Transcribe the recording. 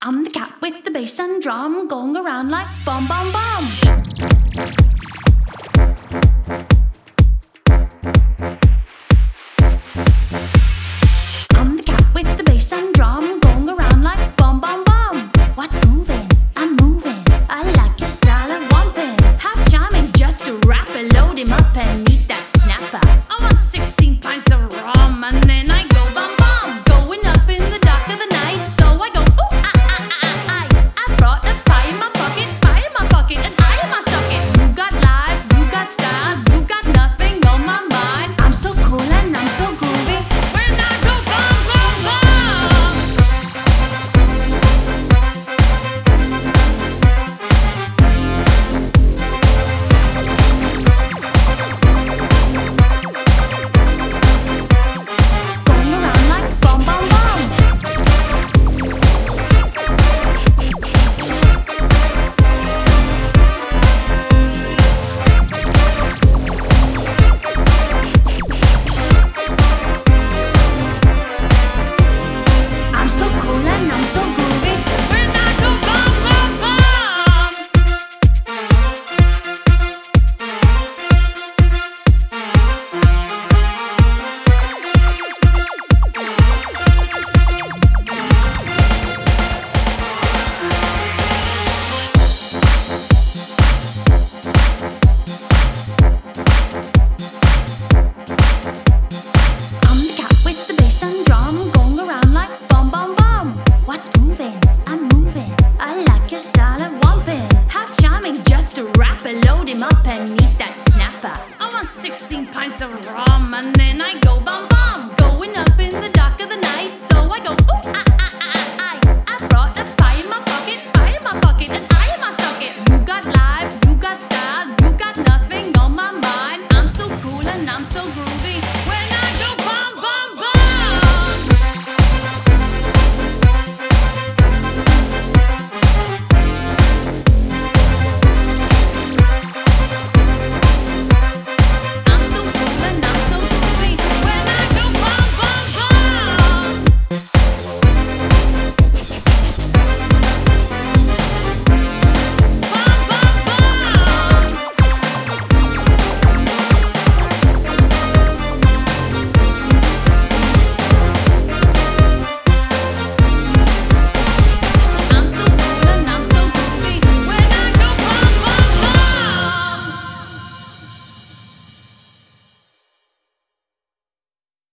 I'm the cat with the bass and drum, going around like bum bum bum. I'm the cat with the bass and drum, going around like bum bum bum. What's moving? I'm moving. I like your style of wumping. How charming, just a rapper, load him up and eat that snapper. I want 16 pints of rum and then I go bum bum. Going up in the dark of the night, so I go ooh ah ah ah ah. I brought a pie in my pocket, and eye in my socket. You got life, you got style, you got nothing on my mind. I'm so cool and I'm so groovy. When I go bum bum bum. Going around like bum bum bum. I'm so cool and I'm so groovy. When I go bum bum bum. I'm the cat with the bass and drum, going around like bum bum bum. What's moving? I'm moving. I like your style of wumping. How charming, just a rapper, load him up and eat that snapper. I want 16 pints of rum and then I go